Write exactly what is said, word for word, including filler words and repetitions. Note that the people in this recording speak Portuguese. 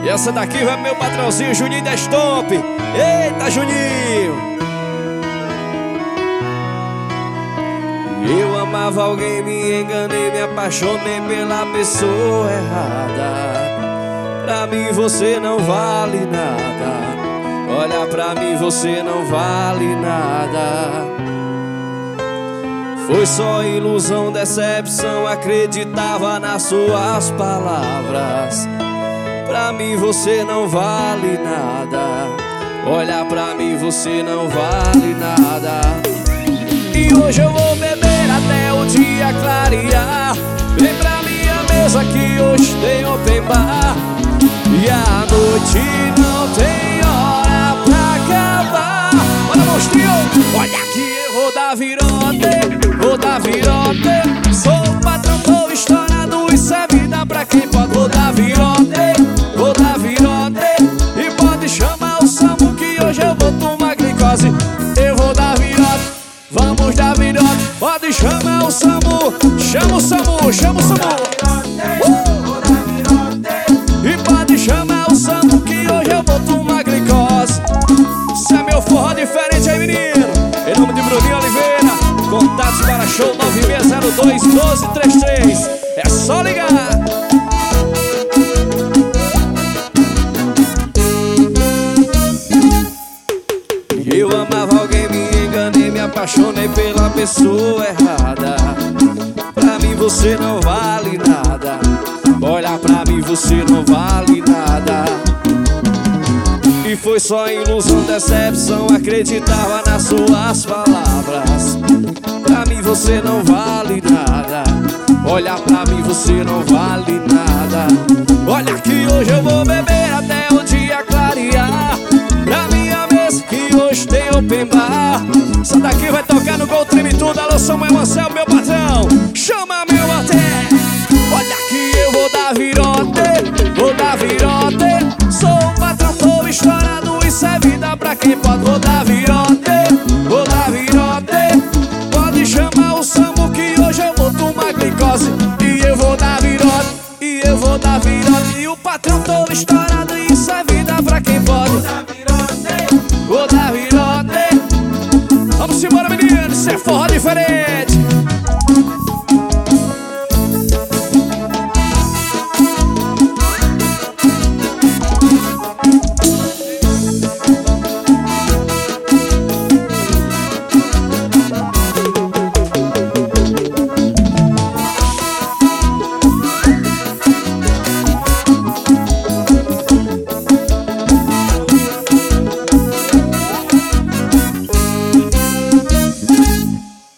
E essa daqui vai pro meu patrãozinho Juninho da Stomp. Eita, Juninho! Eu amava alguém, me enganei, me apaixonei pela pessoa errada. Pra mim você não vale nada. Olha pra mim, você não vale nada. Foi só ilusão, decepção, acreditava nas suas palavras. Pra mim você não vale nada. Olha pra mim, você não vale nada. E hoje eu vou beber até o dia clarear. Vem pra minha mesa que hoje tem open bar. E a noite não tem hora pra acabar. Olha, monstrinho, olha que eu vou dar virote, vou dar virote. Sou o patrão, tô estourado, isso é vida pra quem pode. Vou dar virote, vou dar virote. E pode chamar o Samu que hoje eu vou tomar glicose. Eu vou dar virote, vamos dar virote. Pode chamar o Samu, chama o Samu, chama o Samu. uh! E pode chamar o Samu que hoje eu vou tomar glicose. Isso é meu forró diferente aí, menino. Em nome de Bruninho Oliveira. Contatos para show nove seis zero dois, um dois três três. É só ligar. Eu amava alguém, me enganei, me apaixonei pela pessoa errada. Pra mim você não vale nada. Olha pra mim, você não vale nada. E foi só ilusão, decepção, acreditava nas suas palavras. Pra mim você não vale nada. Olha pra mim, você não vale nada. Olha que hoje eu vou beber até o dia clarear. Pra minha mesa que hoje tem open bar. Essa daqui vai tocar no Gol Treme Tudo. Alô, Samuel Marcel, meu patrão. Chama meu até. Olha que eu vou dar virote, vou dar virote. Sou o patrão, tô estourado, isso é vida pra quem pode. Vou dar virote, vou dar virote. Pode chamar o Samu que hoje eu vou tomar glicose. E eu vou dar virote, e eu vou dar virote. E o patrão todo estourado.